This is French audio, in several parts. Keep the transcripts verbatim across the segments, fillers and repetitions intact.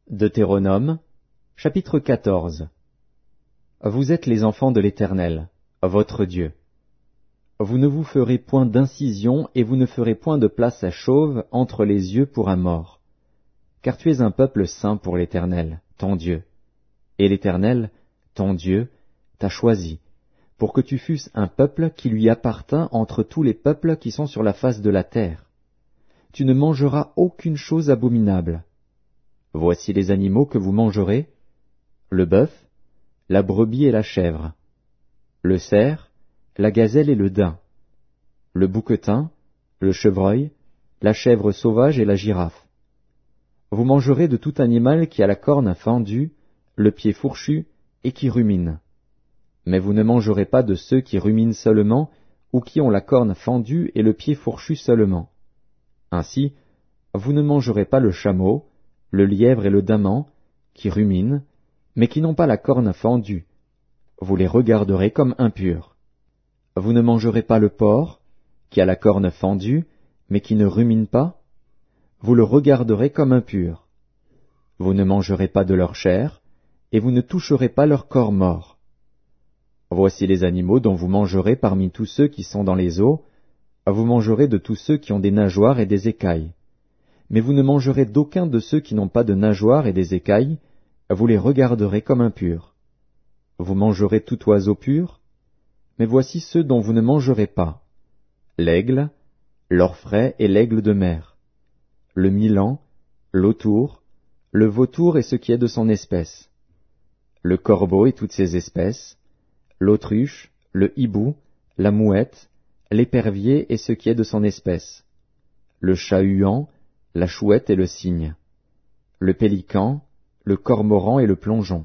Deutéronome, chapitre quatorze. Vous êtes les enfants de l'Éternel, votre Dieu. Vous ne vous ferez point d'incision et vous ne ferez point de place à chauve entre les yeux pour un mort. Car tu es un peuple saint pour l'Éternel, ton Dieu. Et l'Éternel, ton Dieu, t'a choisi, pour que tu fusses un peuple qui lui appartint entre tous les peuples qui sont sur la face de la terre. Tu ne mangeras aucune chose abominable. Voici les animaux que vous mangerez, le bœuf, la brebis et la chèvre, le cerf, la gazelle et le daim, le bouquetin, le chevreuil, la chèvre sauvage et la girafe. Vous mangerez de tout animal qui a la corne fendue, le pied fourchu et qui rumine. Mais vous ne mangerez pas de ceux qui ruminent seulement, ou qui ont la corne fendue et le pied fourchu seulement. Ainsi, vous ne mangerez pas le chameau, le lièvre et le daman, qui ruminent, mais qui n'ont pas la corne fendue. Vous les regarderez comme impurs. Vous ne mangerez pas le porc, qui a la corne fendue, mais qui ne rumine pas. Vous le regarderez comme impur. Vous ne mangerez pas de leur chair, et vous ne toucherez pas leur corps mort. Voici les animaux dont vous mangerez parmi tous ceux qui sont dans les eaux. Vous mangerez de tous ceux qui ont des nageoires et des écailles. Mais vous ne mangerez d'aucun de ceux qui n'ont pas de nageoires et des écailles, vous les regarderez comme impurs. Vous mangerez tout oiseau pur, mais voici ceux dont vous ne mangerez pas. L'aigle, l'orfraie et l'aigle de mer, le milan, l'autour, le vautour et ce qui est de son espèce, le corbeau et toutes ses espèces, l'autruche, le hibou, la mouette, l'épervier et ce qui est de son espèce, le chat-huant, la chouette et le cygne, le pélican, le cormoran et le plongeon,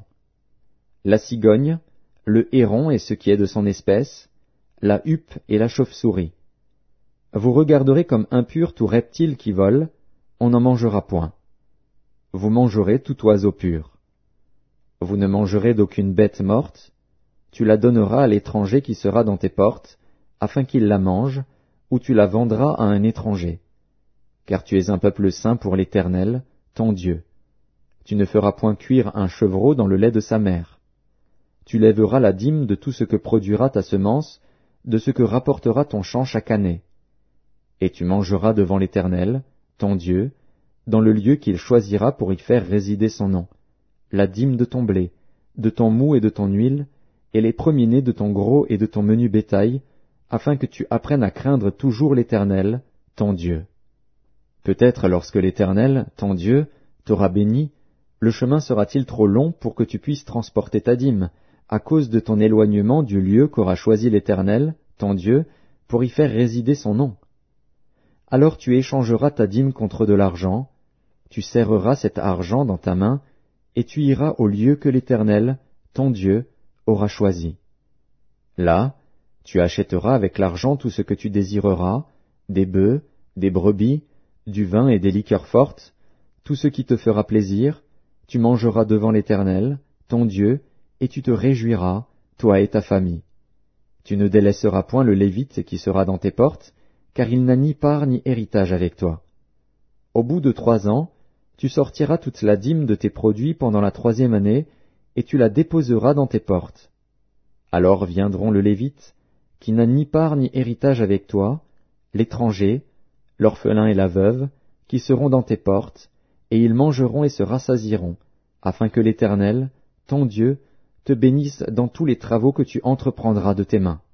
la cigogne, le héron et ce qui est de son espèce, la huppe et la chauve-souris. Vous regarderez comme impur tout reptile qui vole, on n'en mangera point. Vous mangerez tout oiseau pur. Vous ne mangerez d'aucune bête morte, tu la donneras à l'étranger qui sera dans tes portes, afin qu'il la mange, ou tu la vendras à un étranger. Car tu es un peuple saint pour l'Éternel, ton Dieu. Tu ne feras point cuire un chevreau dans le lait de sa mère. Tu lèveras la dîme de tout ce que produira ta semence, de ce que rapportera ton champ chaque année. Et tu mangeras devant l'Éternel, ton Dieu, dans le lieu qu'il choisira pour y faire résider son nom, la dîme de ton blé, de ton mou et de ton huile, et les premiers-nés de ton gros et de ton menu bétail, afin que tu apprennes à craindre toujours l'Éternel, ton Dieu. Peut-être lorsque l'Éternel, ton Dieu, t'aura béni, le chemin sera-t-il trop long pour que tu puisses transporter ta dîme, à cause de ton éloignement du lieu qu'aura choisi l'Éternel, ton Dieu, pour y faire résider son nom. Alors tu échangeras ta dîme contre de l'argent, tu serreras cet argent dans ta main, et tu iras au lieu que l'Éternel, ton Dieu, aura choisi. Là, tu achèteras avec l'argent tout ce que tu désireras, des bœufs, des brebis, du vin et des liqueurs fortes, tout ce qui te fera plaisir, tu mangeras devant l'Éternel, ton Dieu, et tu te réjouiras, toi et ta famille. Tu ne délaisseras point le Lévite qui sera dans tes portes, car il n'a ni part ni héritage avec toi. Au bout de trois ans, tu sortiras toute la dîme de tes produits pendant la troisième année, et tu la déposeras dans tes portes. Alors viendront le Lévite, qui n'a ni part ni héritage avec toi, l'étranger, l'orphelin et la veuve, qui seront dans tes portes, et ils mangeront et se rassasieront, afin que l'Éternel, ton Dieu, te bénisse dans tous les travaux que tu entreprendras de tes mains.